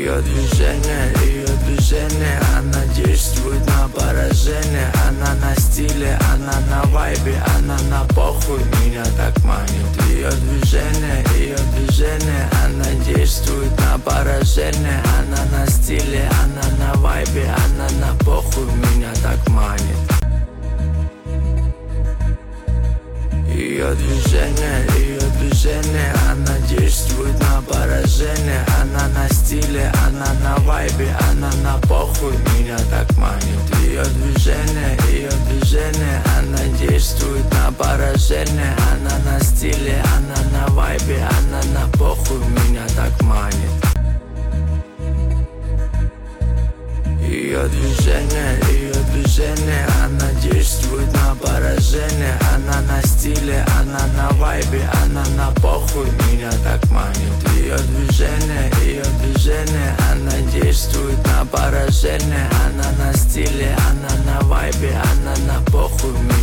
ее движение, она действует на поражение. Она на стиле, она на вайбе, она на похуй, меня так манит. Ее движение, она действует на поражение. Она на стиле, она на вайбе, она на похуй, меня так манит. Ее движение, она действует на поражение. Она на стиле, она на вайбе, она на похуй, меня так манит. Ее движение, она действует на поражение. Она на стиле, она на вайбе, она на похуй, меня так манит. Ее движение, она действует на поражение. Она на стиле, она на вайбе, она на похуй, меня так манит. Ее движение, она действует на поражение. Она на стиле, она на вайбе, она на похуй, меня